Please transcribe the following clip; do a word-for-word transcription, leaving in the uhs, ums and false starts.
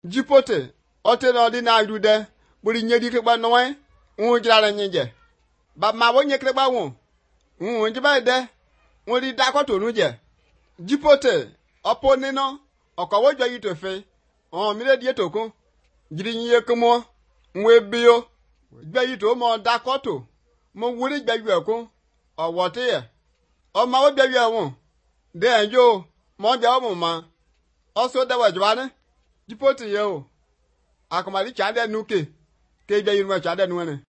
jipote ote no di na rude buri nyedi ke ba noe un jira nyinje ba ma wo nyekre ba won un je ba de won ri da ko to nu je jipote opo ni no okowo jo yi to fe on mi le die to kun jiri nyi ekmo nwe bio gbe yi to mo da ko to mo wuri gbe yu ekun owo te ye o ma wo gbe yu ewon de enjo mo je o mo ma o so de wa jwa ne jipote ye o akomali cha de nuke ke gbe yu mo cha de nu ne